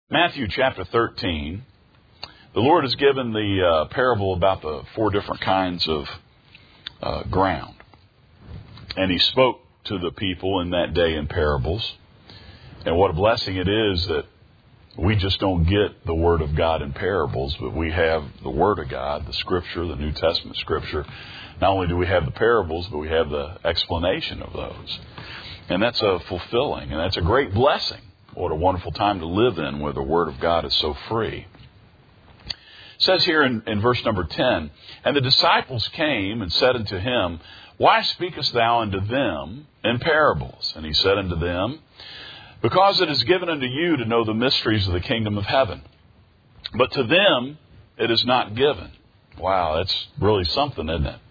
Matthew chapter 13, the Lord has given the parable about the four different kinds of ground. And He spoke to the people in that day in parables. And what a blessing it is that we just don't get the Word of God in parables, but we have the Word of God, the Scripture, the New Testament Scripture. Not only do we have the parables, but we have the explanation of those. And that's a fulfilling, and that's a great blessing. What a wonderful time to live in where the Word of God is so free. It says here in verse number 10, "And the disciples came and said unto him, Why speakest thou unto them in parables? And he said unto them, Because it is given unto you to know the mysteries of the kingdom of heaven. But to them it is not given." Wow, that's really something, isn't it?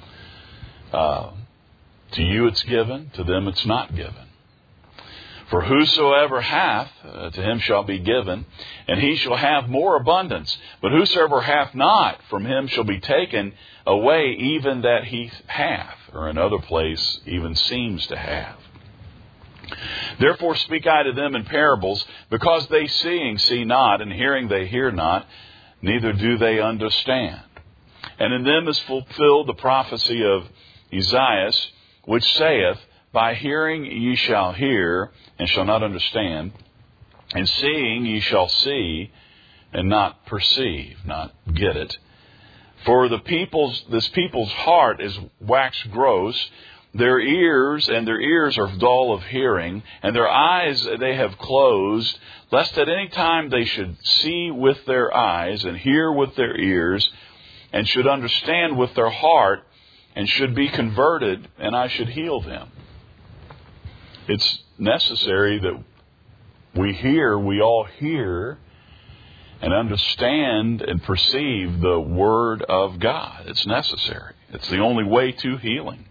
To you it's given, to them it's not given. For whosoever hath, to him shall be given, and he shall have more abundance. But whosoever hath not, from him shall be taken away even that he hath, or in other place, even seems to have. Therefore speak I to them in parables, because they seeing see not, and hearing they hear not, neither do they understand. And in them is fulfilled the prophecy of Isaiah, which saith, By hearing ye shall hear, and shall not understand, and seeing ye shall see, and not perceive, not get it. For this people's heart is waxed gross, their ears are dull of hearing, and their eyes they have closed, lest at any time they should see with their eyes, and hear with their ears, and should understand with their heart, and should be converted, and I should heal them. It's necessary that we all hear and understand and perceive the Word of God. It's necessary. It's the only way to healing.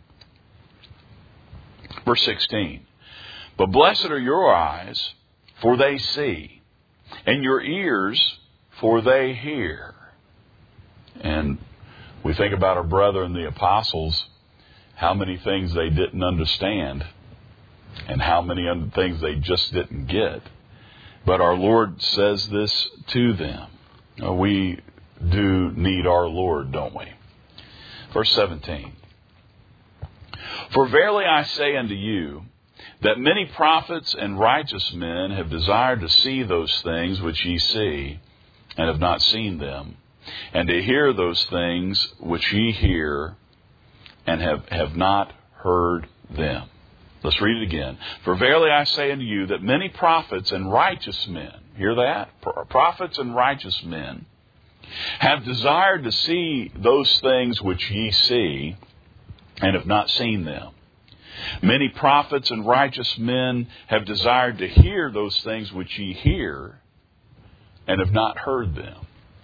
Verse 16, "But blessed are your eyes, for they see, and your ears, for they hear." And we think about our brethren, the apostles, how many things they didn't understand, and how many other things they just didn't get. But our Lord says this to them. We do need our Lord, don't we? Verse 17. "For verily I say unto you, that many prophets and righteous men have desired to see those things which ye see, and have not seen them, and to hear those things which ye hear, and have not heard them." Let's read it again. "For verily I say unto you that many prophets and righteous men," hear that? Prophets and righteous men, "have desired to see those things which ye see, and have not seen them. Many prophets and righteous men have desired to hear those things which ye hear, and have not heard them."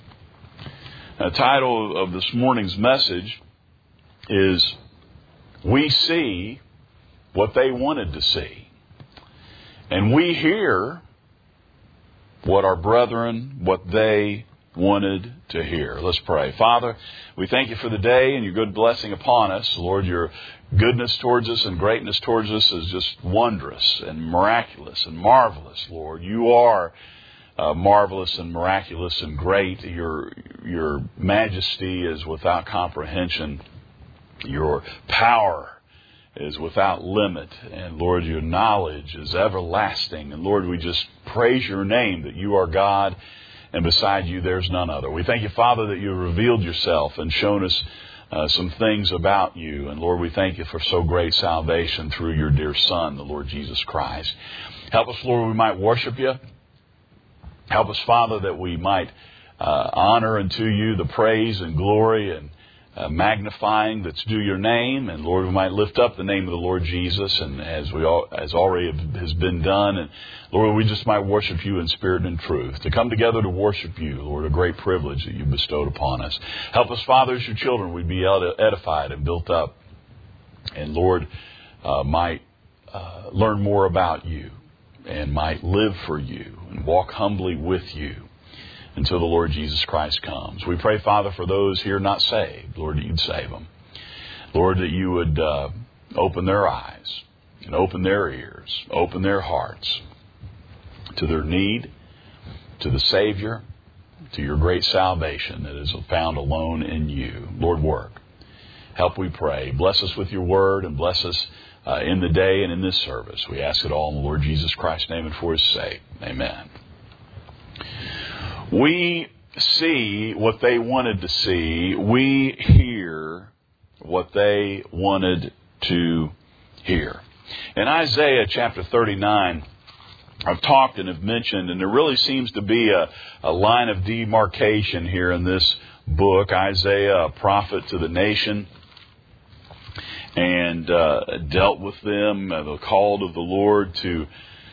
The title of this morning's message is "We See What They Wanted to See, and we hear what our brethren, what they wanted to hear." Let's pray. Father, we thank you for the day and your good blessing upon us. Lord, your goodness towards us and greatness towards us is just wondrous and miraculous and marvelous, Lord. You are marvelous and miraculous and great. Your majesty is without comprehension. Your power is without limit. And Lord, your knowledge is everlasting. And Lord, we just praise your name that you are God, and beside you there's none other. We thank you, Father, that you have revealed yourself and shown us some things about you. And Lord, we thank you for so great salvation through your dear Son, the Lord Jesus Christ. Help us, Lord, we might worship you. Help us, Father, that we might honor unto you the praise and glory and magnifying that's due your name. And Lord, we might lift up the name of the Lord Jesus, and as already has been done. And Lord, we just might worship you in spirit and in truth. To come together to worship you, Lord, a great privilege that you bestowed upon us. Help us, Father, as your children, we'd be edified and built up. And Lord, might learn more about you, and might live for you and walk humbly with you until the Lord Jesus Christ comes. We pray, Father, for those here not saved, Lord, that you'd save them. Lord, that you would open their eyes and open their ears, open their hearts to their need to the Savior, to your great salvation that is found alone in you. Lord, work. Help, we pray. Bless us with your word and bless us in the day and in this service. We ask it all in the Lord Jesus Christ's name and for his sake. Amen. We see what they wanted to see. We hear what they wanted to hear. In Isaiah chapter 39, I've talked and have mentioned, and there really seems to be a line of demarcation here in this book. Isaiah, a prophet to the nation, and dealt with them, the call of the Lord to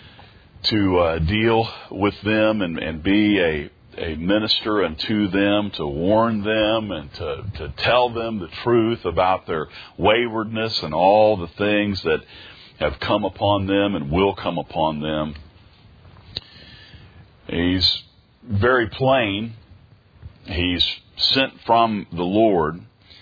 deal with them and be a minister unto them, to warn them and to tell them the truth about their waywardness and all the things that have come upon them and will come upon them. He's very plain. He's sent from the Lord.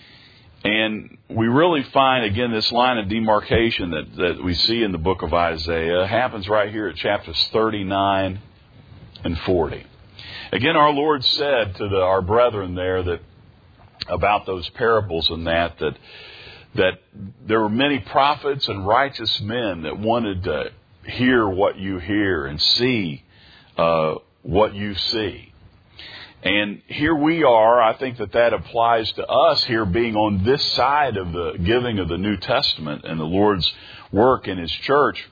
And we really find, again, this line of demarcation that we see in the book of Isaiah happens right here at chapters 39 and 40. Again, our Lord said to our brethren there that about those parables and that there were many prophets and righteous men that wanted to hear what you hear and see what you see. And here we are. I think that applies to us here being on this side of the giving of the New Testament and the Lord's work in his church.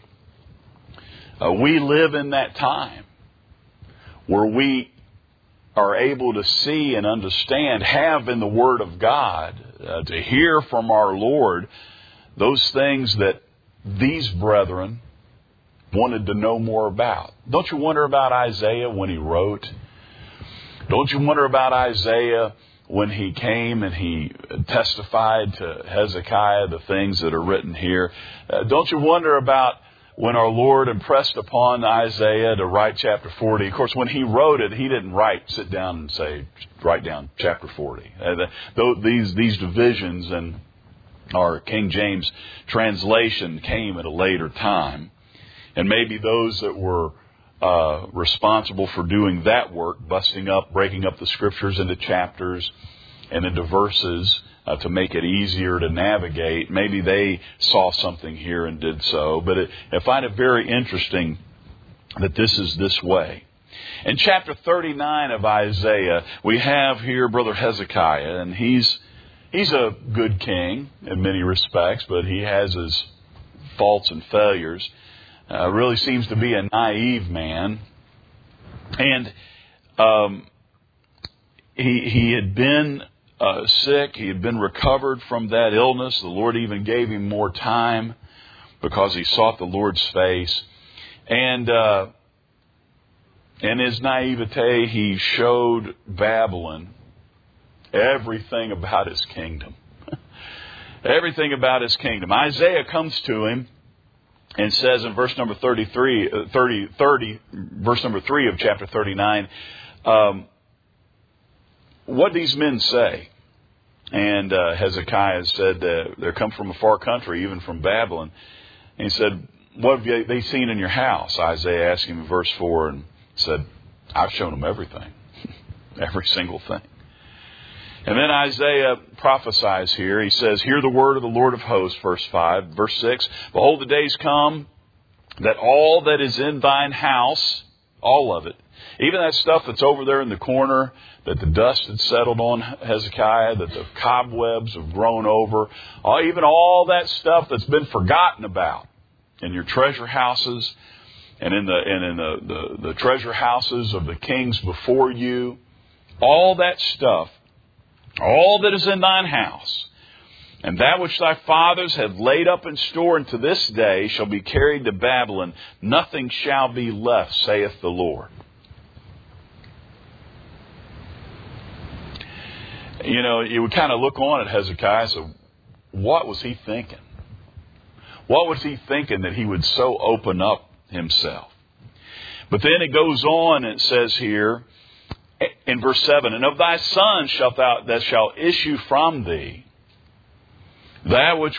We live in that time where we are able to see and understand, have in the Word of God, to hear from our Lord those things that these brethren wanted to know more about. Don't you wonder about Isaiah when he wrote? Don't you wonder about Isaiah when he came and he testified to Hezekiah the things that are written here? Don't you wonder about when our Lord impressed upon Isaiah to write chapter 40? Of course, when he wrote it, he didn't sit down and say, write down chapter 40. These divisions in our King James translation came at a later time. And maybe those that were responsible for doing that work, breaking up the scriptures into chapters and into verses to make it easier to navigate. Maybe they saw something here and did so. But I find it very interesting that this is this way. In chapter 39 of Isaiah, we have here Brother Hezekiah, and he's a good king in many respects, but he has his faults and failures. Really seems to be a naive man. And he had been sick. He had been recovered from that illness. The Lord even gave him more time because he sought the Lord's face. And in his naivete, he showed Babylon everything about his kingdom. Everything about his kingdom. Isaiah comes to him and says in verse number 30, verse number 3 of chapter 39, what these men say. And Hezekiah said, they come from a far country, even from Babylon. And he said, what have they seen in your house? Isaiah asked him in verse 4 and said, I've shown them everything. Every single thing. And then Isaiah prophesies here. He says, hear the word of the Lord of hosts, verse 5. Verse 6, behold, the days come that all that is in thine house, all of it, even that stuff that's over there in the corner, that the dust had settled on Hezekiah, that the cobwebs have grown over, even all that stuff that's been forgotten about in your treasure houses and in the treasure houses of the kings before you, all that stuff, all that is in thine house, and that which thy fathers have laid up in store unto this day shall be carried to Babylon. Nothing shall be left, saith the Lord. You know, you would kind of look on at Hezekiah and say, what was he thinking? What was he thinking that he would so open up himself? But then it goes on and it says here, in verse 7, and of thy son that shall issue from thee, that which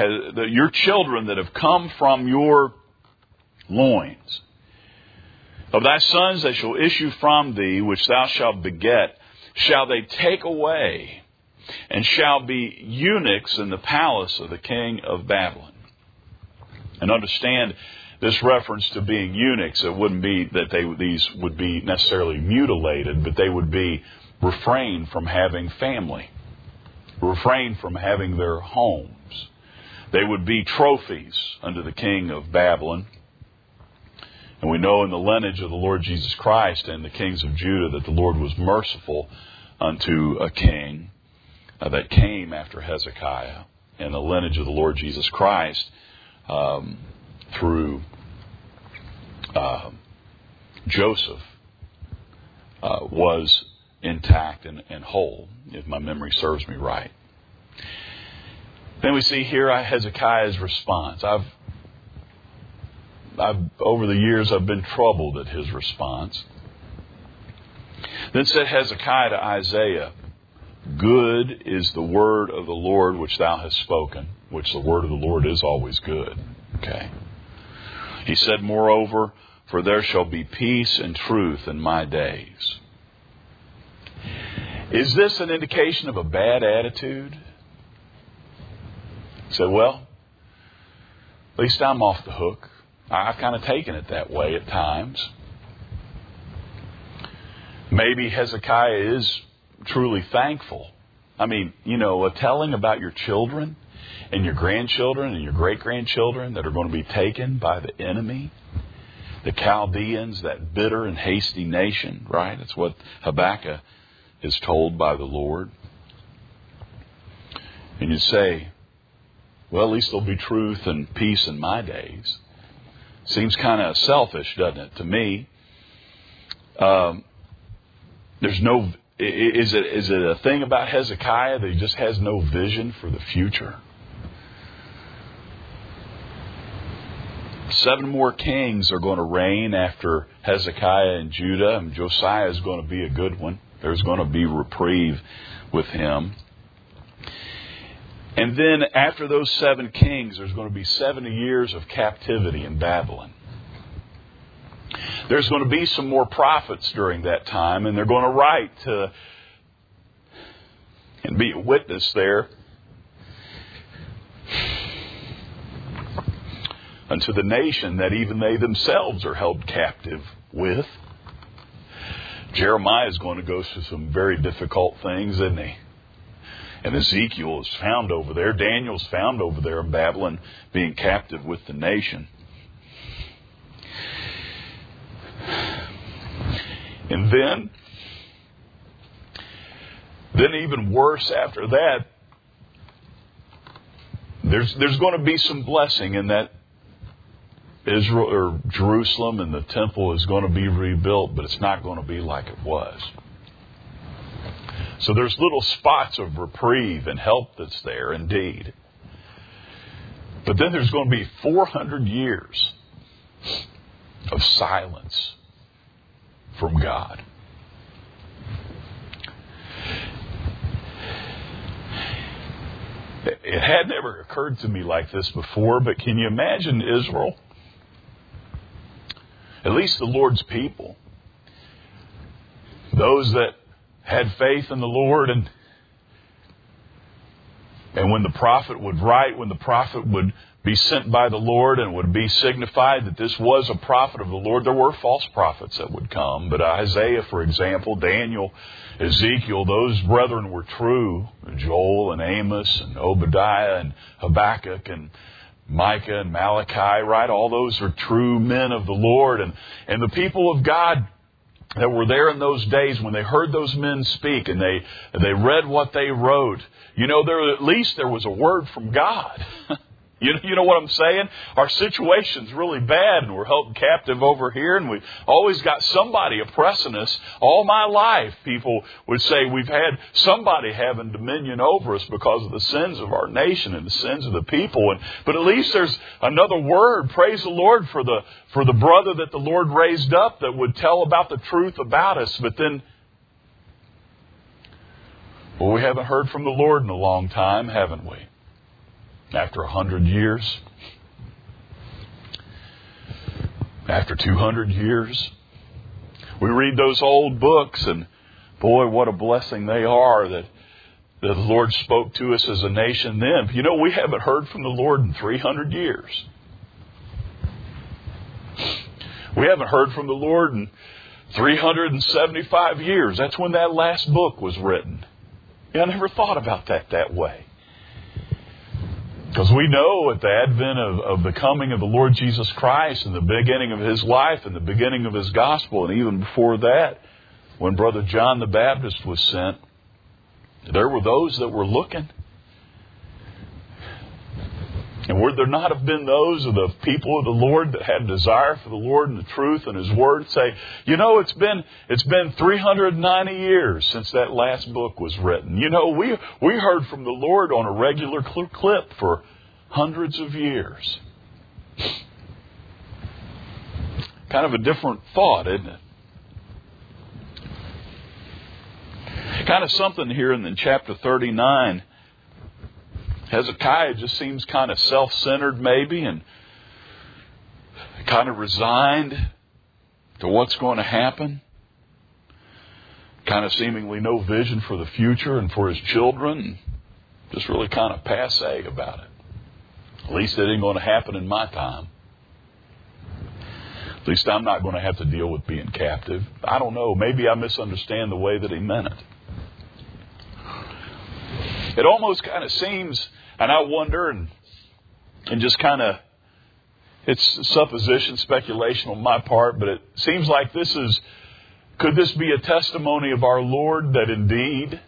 your children that have come from your loins, Of thy sons that shall issue from thee, which thou shalt beget, shall they take away, and shall be eunuchs in the palace of the king of Babylon. And understand this reference to being eunuchs. It wouldn't be that these would be necessarily mutilated, but they would be refrained from having family, refrained from having their homes. They would be trophies unto the king of Babylon. And we know in the lineage of the Lord Jesus Christ and the kings of Judah that the Lord was merciful unto a king that came after Hezekiah. And the lineage of the Lord Jesus Christ through Joseph was intact and whole, if my memory serves me right. Then we see here Hezekiah's response. Over the years, I've been troubled at his response. Then said Hezekiah to Isaiah, good is the word of the Lord which thou hast spoken, which the word of the Lord is always good. Okay. He said, moreover, for there shall be peace and truth in my days. Is this an indication of a bad attitude? He said, well, at least I'm off the hook. I've kind of taken it that way at times. Maybe Hezekiah is truly thankful. I mean, telling about your children and your grandchildren and your great-grandchildren that are going to be taken by the enemy, the Chaldeans, that bitter and hasty nation, right? That's what Habakkuk is told by the Lord. And you say, well, at least there'll be truth and peace in my days. Seems kind of selfish, doesn't it, to me? Is it a thing about Hezekiah that he just has no vision for the future? 7 more kings are going to reign after Hezekiah and Judah, and Josiah is going to be a good one. There's going to be reprieve with him. And then after those 7 kings, there's going to be 70 years of captivity in Babylon. There's going to be some more prophets during that time, and they're going to write and be a witness there unto the nation that even they themselves are held captive with. Jeremiah is going to go through some very difficult things, isn't he? And Ezekiel is found over there. Daniel's found over there in Babylon being captive with the nation. And then even worse after that, there's going to be some blessing in that Israel or Jerusalem and the temple is going to be rebuilt, but it's not going to be like it was. So there's little spots of reprieve and help that's there indeed. But then there's going to be 400 years of silence from God. It had never occurred to me like this before, but can you imagine Israel? At least the Lord's people. Those that had faith in the Lord, and when the prophet would write, when the prophet would be sent by the Lord and would be signified that this was a prophet of the Lord, there were false prophets that would come. But Isaiah, for example, Daniel, Ezekiel, those brethren were true. Joel and Amos and Obadiah and Habakkuk and Micah and Malachi, right? All those are true men of the Lord. And the people of God that were there in those days, when they heard those men speak and they read what they wrote, at least there was a word from God. You know what I'm saying? Our situation's really bad and we're held captive over here and we've always got somebody oppressing us. All my life, people would say we've had somebody having dominion over us because of the sins of our nation and the sins of the people. But at least there's another word. Praise the Lord for the brother that the Lord raised up that would tell about the truth about us. But then, we haven't heard from the Lord in a long time, haven't we? After 100 years, after 200 years, We read those old books, and boy, what a blessing they are that the Lord spoke to us as a nation then. You know, we haven't heard from the Lord in 300 years. We haven't heard from the Lord in 375 years. That's when that last book was written. Yeah, I never thought about that way. Because we know at the advent of the coming of the Lord Jesus Christ and the beginning of His life and the beginning of His gospel, and even before that, when Brother John the Baptist was sent, there were those that were looking. And would there not have been those of the people of the Lord that had desire for the Lord and the truth and His Word say, you know, it's been 390 years since that last book was written. You know, we heard from the Lord on a regular clip for hundreds of years. Kind of a different thought, isn't it? Kind of something here in chapter 39. Hezekiah just seems kind of self-centered maybe, and kind of resigned to what's going to happen. Kind of seemingly no vision for the future and for his children. Just really kind of passé about it. At least it ain't going to happen in my time. At least I'm not going to have to deal with being captive. I don't know. Maybe I misunderstand the way that he meant it. It almost kind of seems, and I wonder, and just kind of, it's supposition, speculation on my part, but it seems like could this be a testimony of our Lord that indeed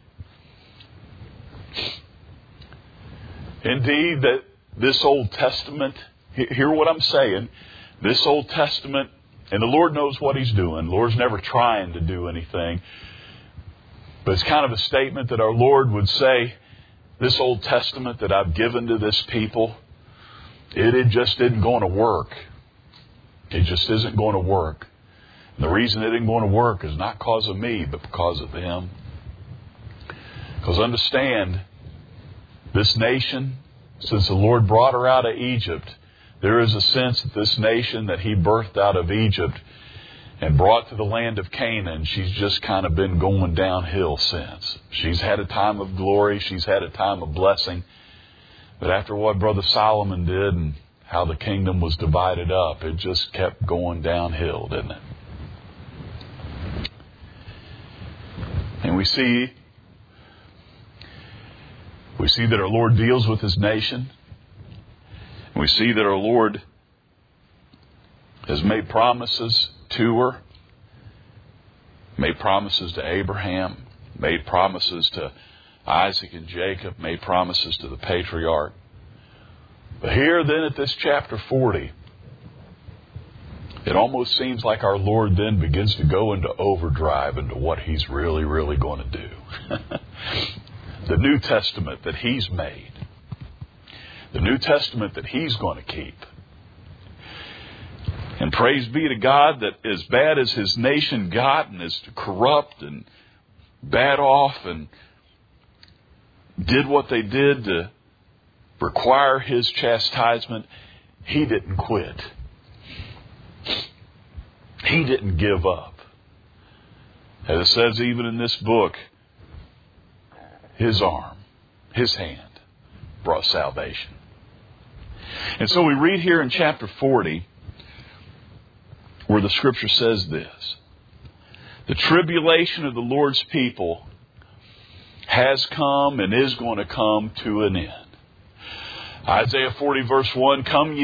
that this Old Testament, hear what I'm saying, this Old Testament, and the Lord knows what He's doing. The Lord's never trying to do anything. But it's kind of a statement that our Lord would say, this Old Testament that I've given to this people, it just isn't going to work. It just isn't going to work. And the reason it isn't going to work is not because of me, but because of them. Because understand, this nation, since the Lord brought her out of Egypt, there is a sense that this nation that He birthed out of Egypt and brought to the land of Canaan, she's just kind of been going downhill since. She's had a time of glory. She's had a time of blessing. But after what Brother Solomon did and how the kingdom was divided up, it just kept going downhill, didn't it? And we see that our Lord deals with His nation. And we see that our Lord has made promises to her, made promises to Abraham, made promises to Isaac and Jacob, made promises to the patriarch. But here then at this chapter 40, it almost seems like our Lord then begins to go into overdrive into what He's really, really going to do. The New Testament that He's made. The New Testament that He's going to keep. And praise be to God that as bad as His nation got and as corrupt and bad off and did what they did to require His chastisement, He didn't quit. He didn't give up. As it says even in this book, His arm, His hand brought salvation. And so we read here in chapter 40 where the Scripture says this: the tribulation of the Lord's people has come and is going to come to an end. Isaiah 40 verse 1, comfort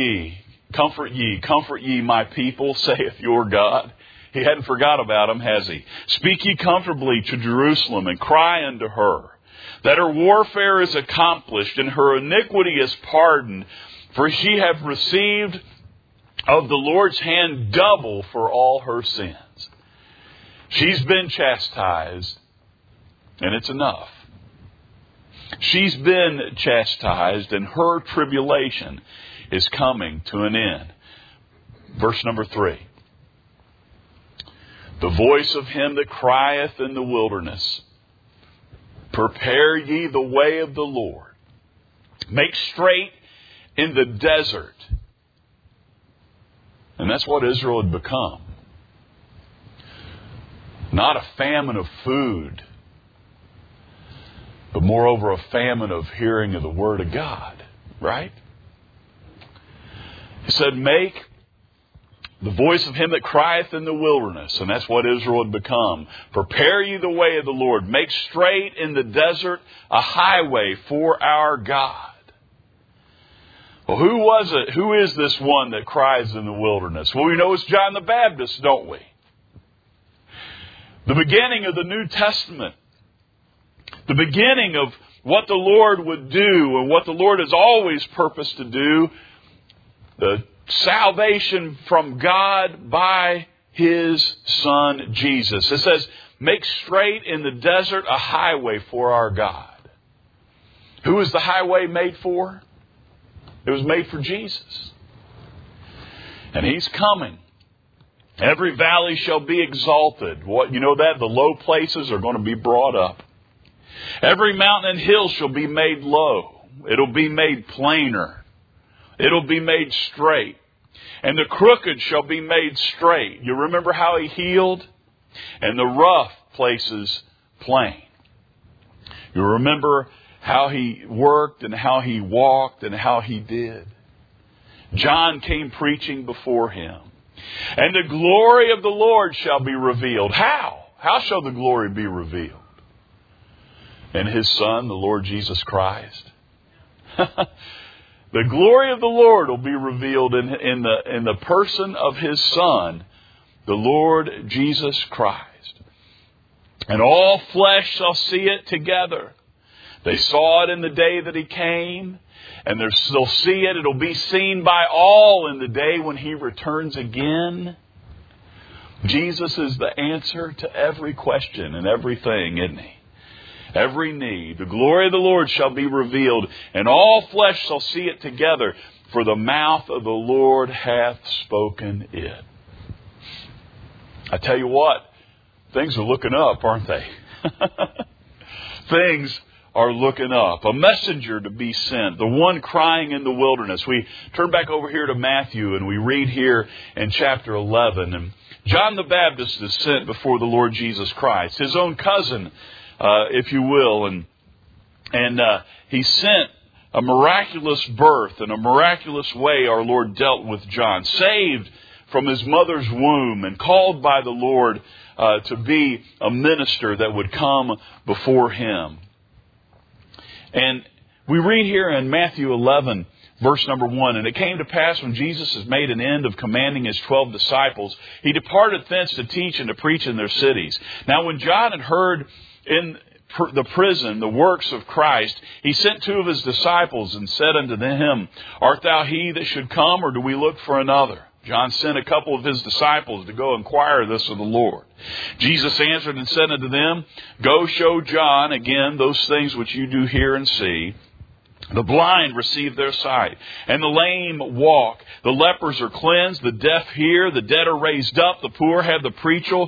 ye, my people, saith your God. He hadn't forgot about them, has He? Speak ye comfortably to Jerusalem and cry unto her, that her warfare is accomplished and her iniquity is pardoned, for she hath received of the Lord's hand double for all her sins. She's been chastised, and it's enough. She's been chastised, and her tribulation is coming to an end. Verse number 3. The voice of him that crieth in the wilderness, prepare ye the way of the Lord. Make straight in the desert. And that's what Israel had become. Not a famine of food, but moreover a famine of hearing of the Word of God. Right? He said, make the voice of him that crieth in the wilderness. And that's what Israel had become. Prepare ye the way of the Lord. Make straight in the desert a highway for our God. Well, who was it? Who is this one that cries in the wilderness? Well, we know it's John the Baptist, don't we? The beginning of the New Testament. The beginning of what the Lord would do and what the Lord has always purposed to do. The salvation from God by His Son, Jesus. It says, make straight in the desert a highway for our God. Who is the highway made for? It was made for Jesus. And He's coming. Every valley shall be exalted. What, you know that? The low places are going to be brought up. Every mountain and hill shall be made low. It'll be made plainer. It'll be made straight. And the crooked shall be made straight. You remember how He healed? And the rough places plain. You remember how He worked and how He walked and how He did. John came preaching before Him. And the glory of the Lord shall be revealed. How? How shall the glory be revealed? In His Son, the Lord Jesus Christ. The glory of the Lord will be revealed in the person of His Son, the Lord Jesus Christ. And all flesh shall see it together. They saw it in the day that He came, and they'll see it. It'll be seen by all in the day when He returns again. Jesus is the answer to every question and everything, isn't He? Every need. The glory of the Lord shall be revealed, and all flesh shall see it together, for the mouth of the Lord hath spoken it. I tell you what, things are looking up, aren't they? Things are looking up. A messenger to be sent, the one crying in the wilderness. We turn back over here to Matthew, and we read here in chapter 11. And John the Baptist is sent before the Lord Jesus Christ, His own cousin, if you will, and He sent a miraculous birth. In a miraculous way our Lord dealt with John, saved from his mother's womb and called by the Lord to be a minister that would come before Him. And we read here in Matthew 11, verse number 1, and it came to pass when Jesus has made an end of commanding His 12 disciples, He departed thence to teach and to preach in their cities. Now when John had heard in the prison the works of Christ, he sent 2 of his disciples and said unto him, Art thou he that should come, or do we look for another? John sent a couple of his disciples to go inquire this of the Lord. Jesus answered and said unto them, Go show John again those things which you do hear and see. The blind receive their sight, and the lame walk. The lepers are cleansed, the deaf hear, the dead are raised up, the poor have the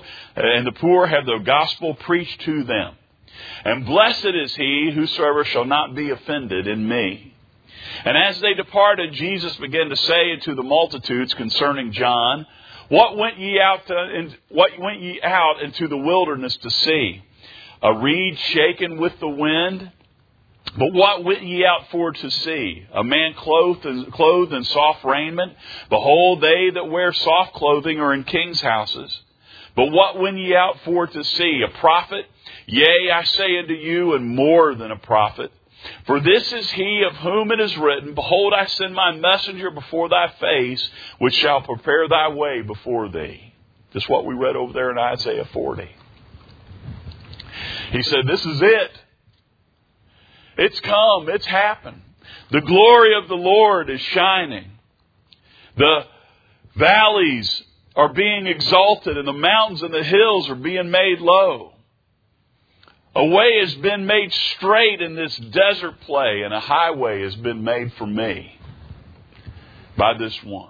gospel preached to them. And blessed is he whosoever shall not be offended in me. And as they departed, Jesus began to say unto the multitudes concerning John, What went ye out into the wilderness to see? A reed shaken with the wind? But what went ye out for to see? A man clothed in soft raiment? Behold, they that wear soft clothing are in kings' houses. But what went ye out for to see? A prophet? Yea, I say unto you, and more than a prophet. For this is he of whom it is written, Behold, I send my messenger before thy face, which shall prepare thy way before thee. Just what we read over there in Isaiah 40. He said, this is it. It's come. It's happened. The glory of the Lord is shining. The valleys are being exalted, and the mountains and the hills are being made low. A way has been made straight in this desert place, and a highway has been made for me by this one.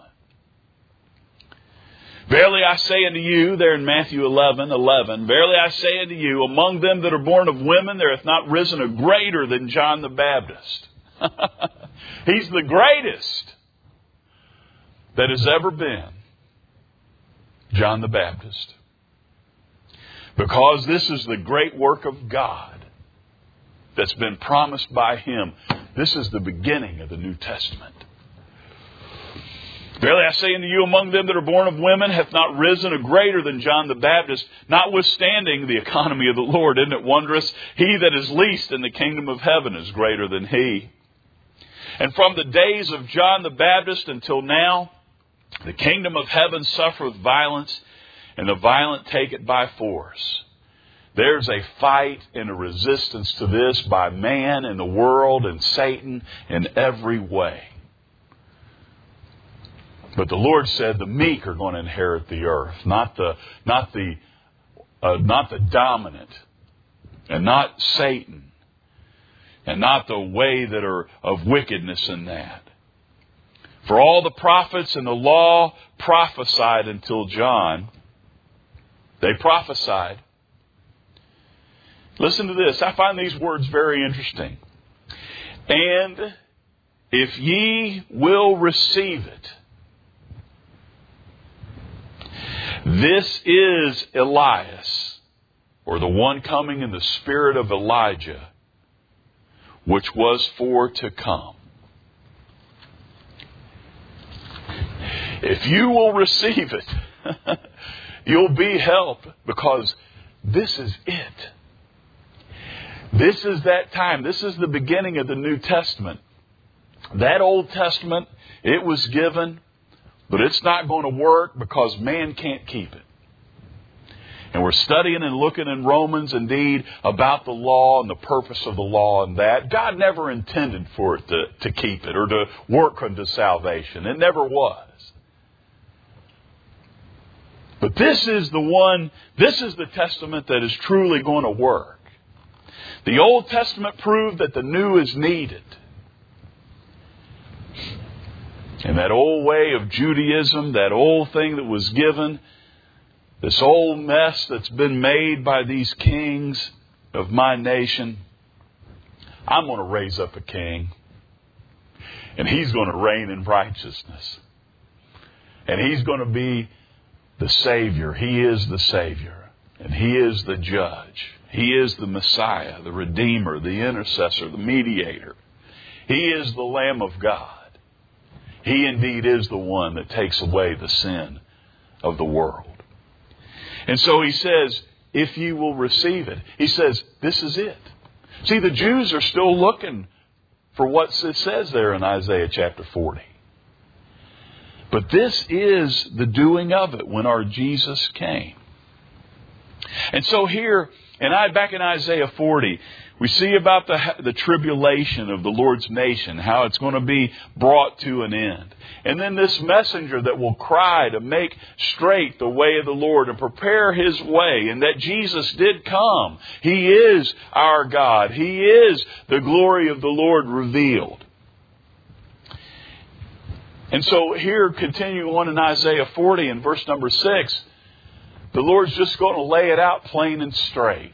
Verily I say unto you, there in Matthew 11:11, verily I say unto you, among them that are born of women, there hath not risen a greater than John the Baptist. He's the greatest that has ever been. John the Baptist. Because this is the great work of God that's been promised by Him. This is the beginning of the New Testament. Verily I say unto you, among them that are born of women hath not risen a greater than John the Baptist, notwithstanding the economy of the Lord. Isn't it wondrous? He that is least in the kingdom of heaven is greater than he. And from the days of John the Baptist until now, the kingdom of heaven suffereth violence, and the violent take it by force. There's a fight and a resistance to this by man and the world and Satan in every way. But the Lord said the meek are going to inherit the earth, not the dominant, and not Satan, and not the way that are of wickedness in that. For all the prophets and the law prophesied until John. They prophesied. Listen to this. I find these words very interesting. And if ye will receive it, this is Elias, or the one coming in the spirit of Elijah, which was for to come. If you will receive it, you'll be helped, because this is it. This is that time. This is the beginning of the New Testament. That Old Testament, it was given, but it's not going to work because man can't keep it. And we're studying and looking in Romans, indeed, about the law and the purpose of the law and that. God never intended for it to keep it or to work unto salvation. It never was. But this is the testament that is truly going to work. The Old Testament proved that the new is needed. And that old way of Judaism, that old thing that was given, this old mess that's been made by these kings of my nation, I'm going to raise up a king. And he's going to reign in righteousness. And he's going to be the Savior. He is the Savior. And He is the Judge. He is the Messiah, the Redeemer, the Intercessor, the Mediator. He is the Lamb of God. He indeed is the one that takes away the sin of the world. And so He says, if you will receive it, He says, this is it. See, the Jews are still looking for what it says there in Isaiah chapter 40. But this is the doing of it when our Jesus came. And so here, back in Isaiah 40, we see about the tribulation of the Lord's nation, how it's going to be brought to an end. And then this messenger that will cry to make straight the way of the Lord and prepare His way, and that Jesus did come. He is our God. He is the glory of the Lord revealed. And so here, continuing on in Isaiah 40 and verse number 6, the Lord's just going to lay it out plain and straight.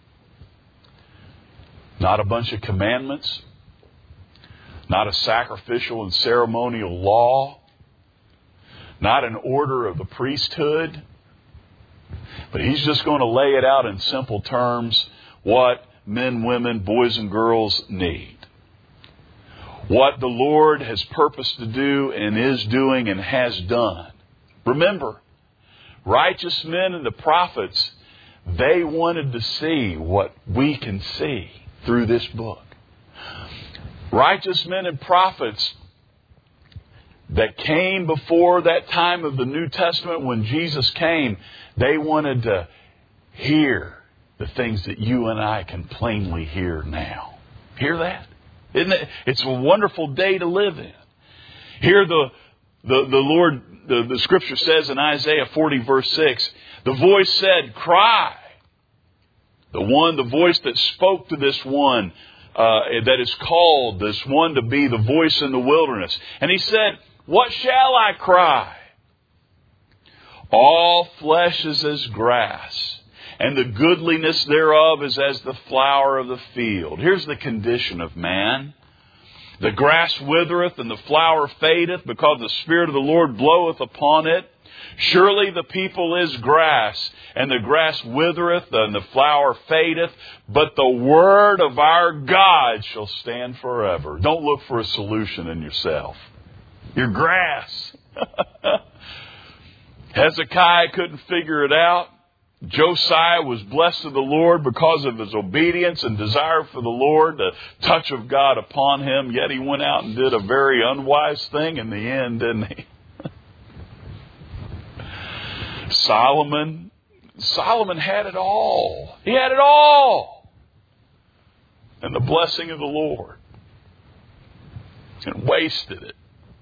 Not a bunch of commandments. Not a sacrificial and ceremonial law. Not an order of the priesthood. But He's just going to lay it out in simple terms what men, women, boys and girls need. What the Lord has purposed to do and is doing and has done. Remember, righteous men and the prophets, they wanted to see what we can see through this book. Righteous men and prophets that came before that time of the New Testament when Jesus came, they wanted to hear the things that you and I can plainly hear now. Hear that? Isn't it? It's a wonderful day to live in. Here the Lord, the Scripture says in Isaiah 40 verse 6, the voice said, cry. The voice that spoke to this one, that is called this one to be the voice in the wilderness. And He said, what shall I cry? All flesh is as grass, and the goodliness thereof is as the flower of the field. Here's the condition of man. The grass withereth and the flower fadeth, because the Spirit of the Lord bloweth upon it. Surely the people is grass, and the grass withereth, and the flower fadeth, but the word of our God shall stand forever. Don't look for a solution in yourself. You're grass. Hezekiah couldn't figure it out. Josiah was blessed of the Lord because of his obedience and desire for the Lord, the touch of God upon him. Yet he went out and did a very unwise thing in the end, didn't he? Solomon had it all. He had it all. And the blessing of the Lord. And wasted it.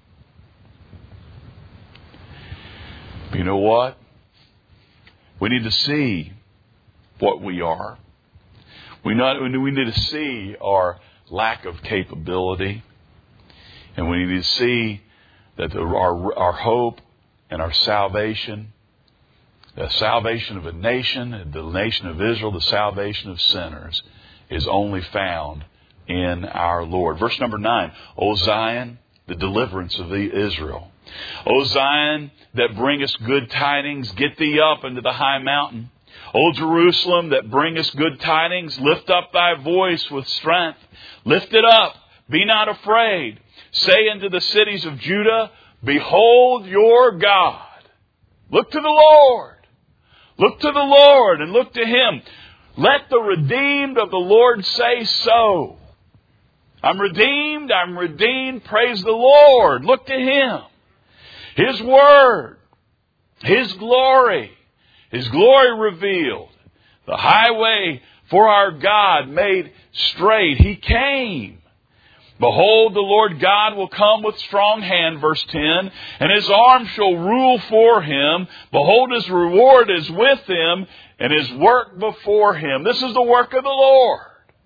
But you know what? We need to see what we are. We need to see our lack of capability. And we need to see that our hope and our salvation, the salvation of a nation, the nation of Israel, the salvation of sinners, is only found in our Lord. Verse number 9, O Zion, the deliverance of Israel. O Zion, that bringest good tidings, get thee up into the high mountain. O Jerusalem, that bringest good tidings, lift up thy voice with strength. Lift it up, be not afraid. Say unto the cities of Judah, behold your God. Look to the Lord. Look to the Lord and look to Him. Let the redeemed of the Lord say so. I'm redeemed, I'm redeemed. Praise the Lord. Look to Him. His Word, His glory revealed. The highway for our God made straight. He came. Behold, the Lord God will come with strong hand, verse 10, and His arm shall rule for Him. Behold, His reward is with Him, and His work before Him. This is the work of the Lord.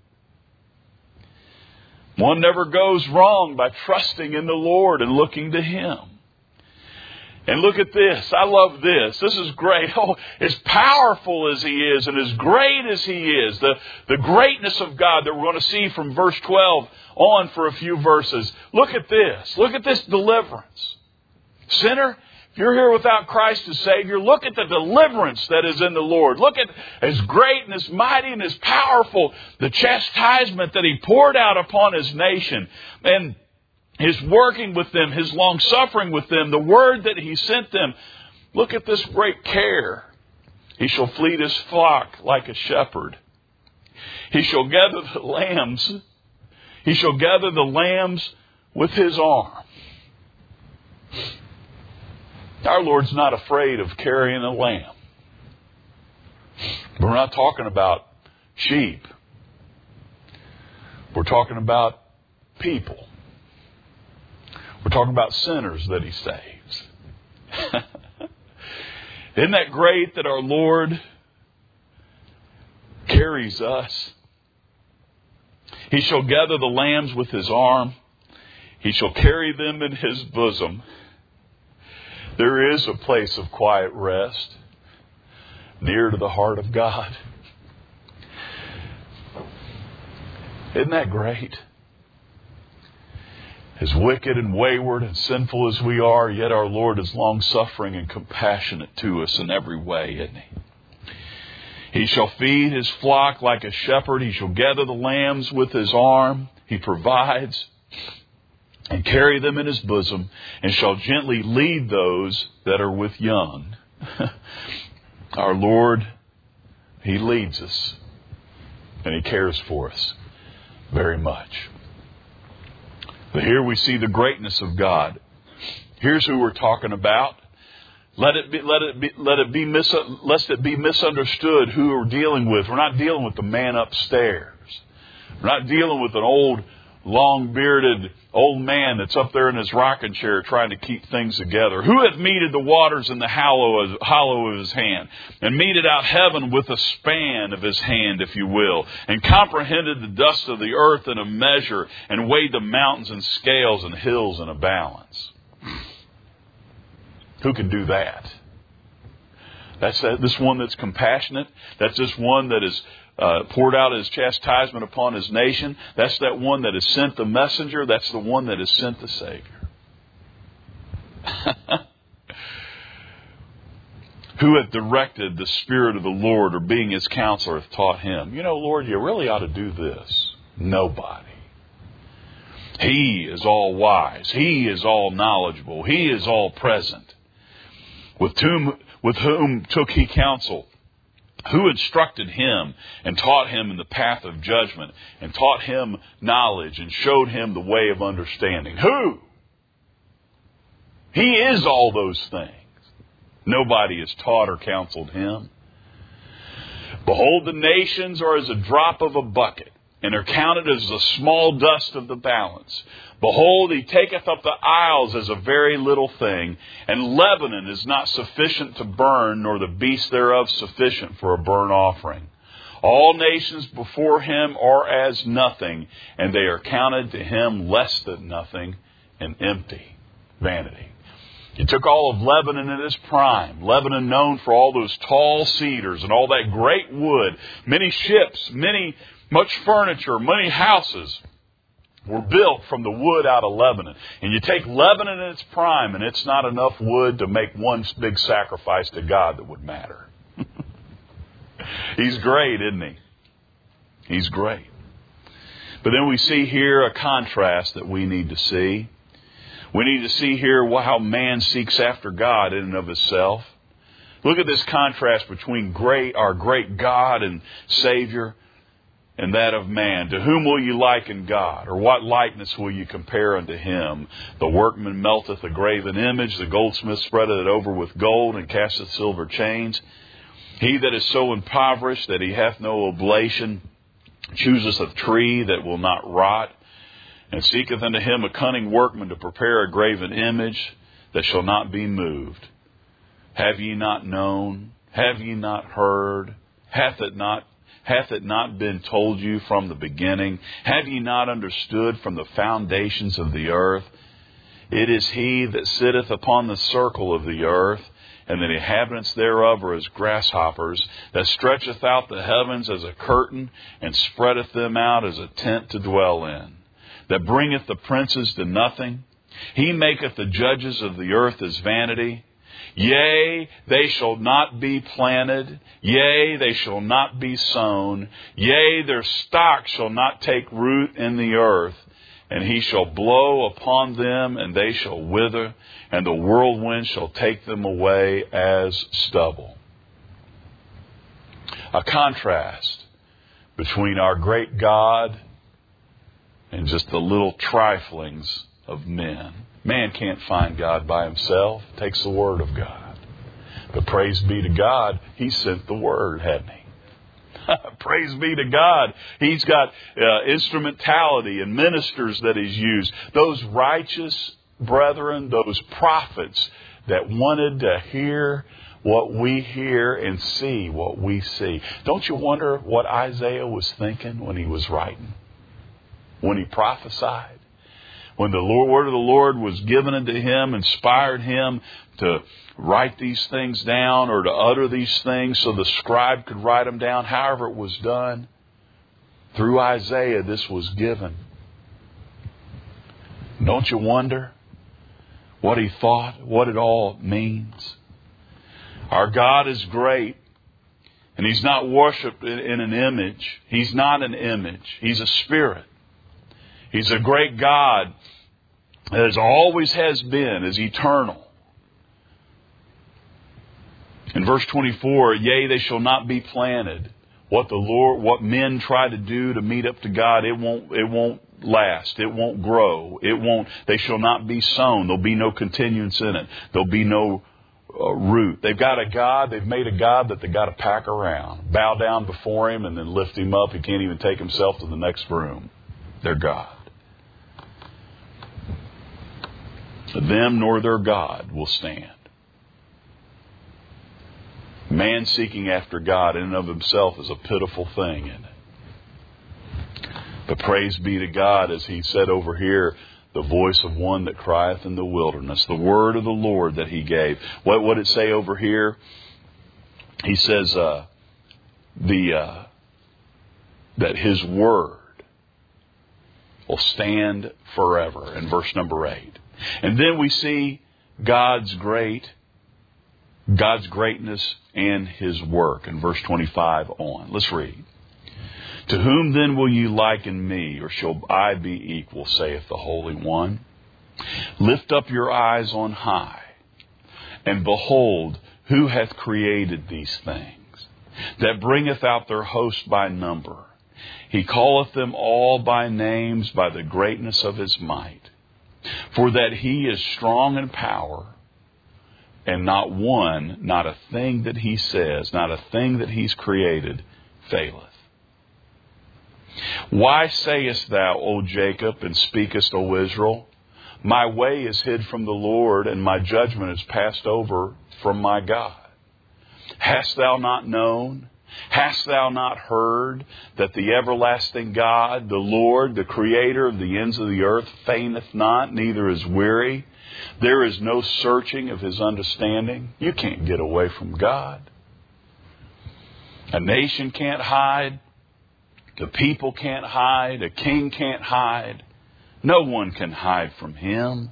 One never goes wrong by trusting in the Lord and looking to Him. And look at this. I love this. This is great. Oh, as powerful as He is and as great as He is, the greatness of God that we're going to see from verse 12 on for a few verses. Look at this. Look at this deliverance. Sinner, if you're here without Christ as Savior, look at the deliverance that is in the Lord. Look at as great and as mighty and as powerful the chastisement that He poured out upon His nation. And His working with them, His long-suffering with them, the word that He sent them. Look at this great care. He shall feed His flock like a shepherd. He shall gather the lambs. He shall gather the lambs with His arm. Our Lord's not afraid of carrying a lamb. We're not talking about sheep. We're talking about people. We're talking about sinners that He saves. Isn't that great that our Lord carries us? He shall gather the lambs with His arm. He shall carry them in His bosom. There is a place of quiet rest near to the heart of God. Isn't that great? As wicked and wayward and sinful as we are, yet our Lord is long-suffering and compassionate to us in every way, isn't He? He shall feed His flock like a shepherd. He shall gather the lambs with His arm. He provides and carry them in His bosom, and shall gently lead those that are with young. Our Lord, He leads us, and He cares for us very much. But here we see the greatness of God. Here's who we're talking about. Lest it be misunderstood who we're dealing with. We're not dealing with the man upstairs. We're not dealing with an old, long-bearded old man that's up there in his rocking chair trying to keep things together. Who hath meted the waters in the hollow of His hand, and meted out heaven with a span of His hand, if you will, and comprehended the dust of the earth in a measure, and weighed the mountains in scales and hills in a balance? Who can do that? That's this one that's compassionate. That's this one that is poured out His chastisement upon His nation. That's that one that has sent the messenger. That's the one that has sent the Savior. Who hath directed the Spirit of the Lord, or being his counselor hath taught him? You know, Lord, you really ought to do this. Nobody. He is all wise. He is all knowledgeable. He is all present. With whom took he counsel? Who instructed him and taught him in the path of judgment, and taught him knowledge and showed him the way of understanding? Who? He is all those things. Nobody has taught or counseled him. Behold, the nations are as a drop of a bucket, and are counted as the small dust of the balance. Behold, he taketh up the isles as a very little thing, and Lebanon is not sufficient to burn, nor the beasts thereof sufficient for a burnt offering. All nations before him are as nothing, and they are counted to him less than nothing, and empty. Vanity. He took all of Lebanon in its prime. Lebanon known for all those tall cedars and all that great wood. Many ships, much furniture, many houses were built from the wood out of Lebanon. And you take Lebanon in its prime, and it's not enough wood to make one big sacrifice to God that would matter. He's great, isn't he? He's great. But then we see here a contrast that we need to see. We need to see here how man seeks after God in and of himself. Look at this contrast between our great God and Savior and that of man. To whom will you liken God? Or what likeness will you compare unto him? The workman melteth a graven image. The goldsmith spreadeth it over with gold and casteth silver chains. He that is so impoverished that he hath no oblation chooseth a tree that will not rot, and seeketh unto him a cunning workman to prepare a graven image that shall not be moved. Have ye not known? Have ye not heard? Hath it not been told you from the beginning? Have ye not understood from the foundations of the earth? It is he that sitteth upon the circle of the earth, and the inhabitants thereof are as grasshoppers, that stretcheth out the heavens as a curtain, and spreadeth them out as a tent to dwell in, that bringeth the princes to nothing. He maketh the judges of the earth as vanity. Yea, they shall not be planted. Yea, they shall not be sown. Yea, their stock shall not take root in the earth. And he shall blow upon them, and they shall wither, and the whirlwind shall take them away as stubble. A contrast between our great God and just the little triflings of men. Man can't find God by himself. It takes the Word of God. But praise be to God, He sent the Word, hadn't He? Praise be to God. He's got instrumentality and ministers that He's used. Those righteous brethren, those prophets that wanted to hear what we hear and see what we see. Don't you wonder what Isaiah was thinking when he was writing? When he prophesied? When the word of the Lord was given unto him, inspired him to write these things down or to utter these things so the scribe could write them down, however it was done, through Isaiah this was given. Don't you wonder what he thought, what it all means? Our God is great, and He's not worshipped in an image. He's not an image. He's a spirit. He's a great God, as always has been, is eternal. In verse 24, yea, they shall not be planted. What men try to do to meet up to God, it won't last. It won't grow. They shall not be sown. There'll be no continuance in it. There'll be no root. They've got a God. They've made a God that they got to pack around. Bow down before Him and then lift Him up. He can't even take himself to the next room. Their God. Them nor their God will stand. Man seeking after God in and of himself is a pitiful thing, isn't it? But praise be to God, as He said over here, the voice of one that crieth in the wilderness, the word of the Lord that He gave. What did it say over here? He says that His word will stand forever in verse number 8. And then we see God's great God's greatness and His work. In verse 25 on. Let's read. To whom then will you liken me, or shall I be equal, saith the Holy One? Lift up your eyes on high, and behold, who hath created these things, that bringeth out their host by number. He calleth them all by names, by the greatness of His might. For that He is strong in power, and not one, not a thing that He says, not a thing that He's created, faileth. Why sayest thou, O Jacob, and speakest, O Israel, my way is hid from the Lord, and my judgment is passed over from my God? Hast thou not known? Hast thou not heard that the everlasting God, the Lord, the Creator of the ends of the earth, fainteth not, neither is weary? There is no searching of His understanding. You can't get away from God. A nation can't hide. The people can't hide. A king can't hide. No one can hide from Him.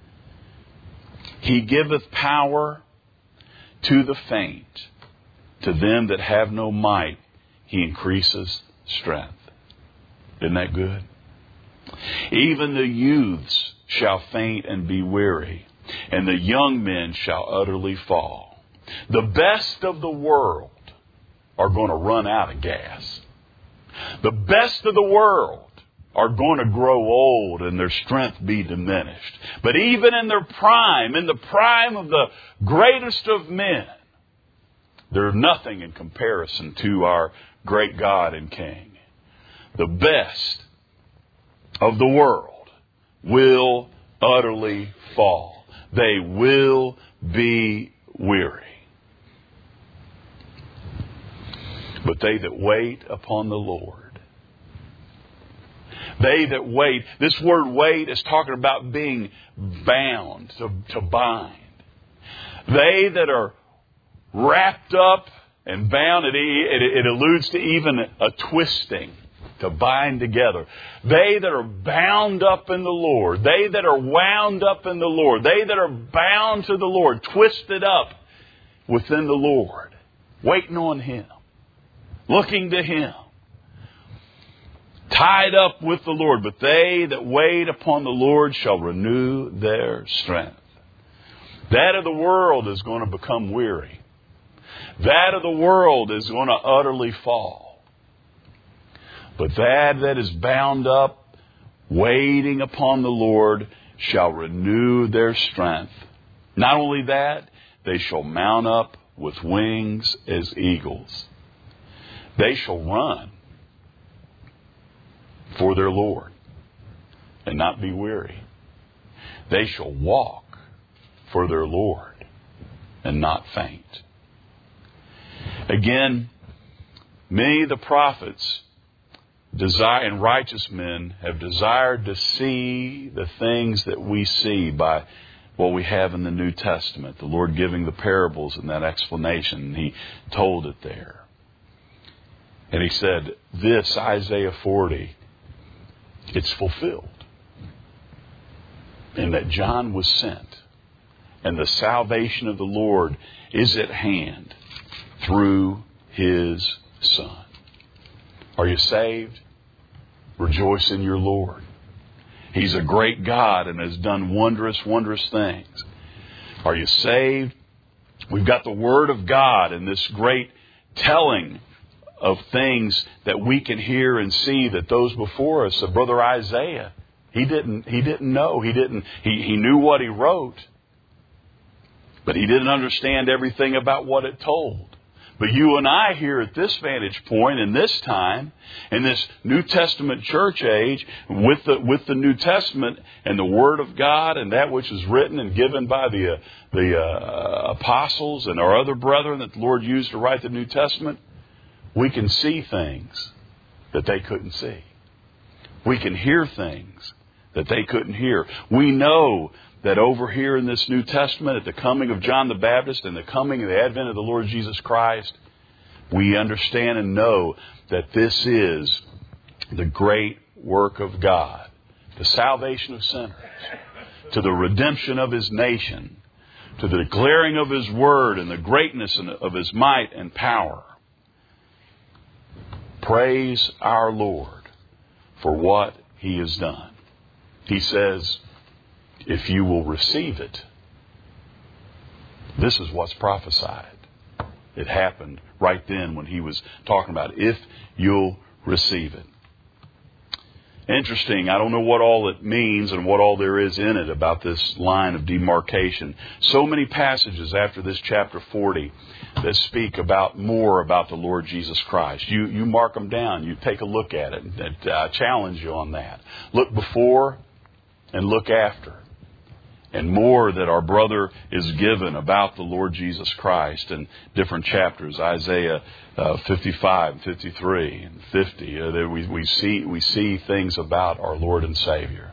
He giveth power to the faint. To them that have no might, He increases strength. Isn't that good? Even the youths shall faint and be weary, and the young men shall utterly fall. The best of the world are going to run out of gas. The best of the world are going to grow old and their strength be diminished. But even in their prime, in the prime of the greatest of men, they're nothing in comparison to our great God and King. The best of the world will utterly fall. They will be weary. But they that wait upon the Lord, they that wait, this word wait is talking about being bound, to bind. They that are wrapped up and bound, it alludes to even a twisting, to bind together. They that are bound up in the Lord, they that are wound up in the Lord, they that are bound to the Lord, twisted up within the Lord, waiting on Him, looking to Him, tied up with the Lord. But they that wait upon the Lord shall renew their strength. That of the world is going to become weary. That of the world is going to utterly fall. But that is bound up, waiting upon the Lord, shall renew their strength. Not only that, they shall mount up with wings as eagles. They shall run for their Lord and not be weary. They shall walk for their Lord and not faint. Again, many of the prophets and righteous men have desired to see the things that we see by what we have in the New Testament. The Lord giving the parables in that explanation. He told it there. And He said, this, Isaiah 40, it's fulfilled. And that John was sent. And the salvation of the Lord is at hand through His Son. Are you saved? Rejoice in your Lord. He's a great God and has done wondrous, wondrous things. Are you saved? We've got the Word of God and this great telling of things that we can hear and see that those before us, Brother Isaiah, he didn't know. He knew what he wrote, but he didn't understand everything about what it told. But you and I here at this vantage point in this time, in this New Testament church age, with the New Testament and the Word of God and that which is written and given by the apostles and our other brethren that the Lord used to write the New Testament, we can see things that they couldn't see. We can hear things that they couldn't hear. We know that over here in this New Testament, at the coming of John the Baptist and the coming of the advent of the Lord Jesus Christ, we understand and know that this is the great work of God, the salvation of sinners, to the redemption of His nation, to the declaring of His Word and the greatness of His might and power. Praise our Lord for what He has done. He says, if you will receive it, this is what's prophesied. It happened right then when He was talking about it. If you'll receive it. Interesting. I don't know what all it means and what all there is in it about this line of demarcation. So many passages after this chapter 40 that speak about more about the Lord Jesus Christ. You mark them down. You take a look at it. I challenge you on that. Look before and look after. And more that our brother is given about the Lord Jesus Christ in different chapters. Isaiah 55, 53, and 50. We see things about our Lord and Savior.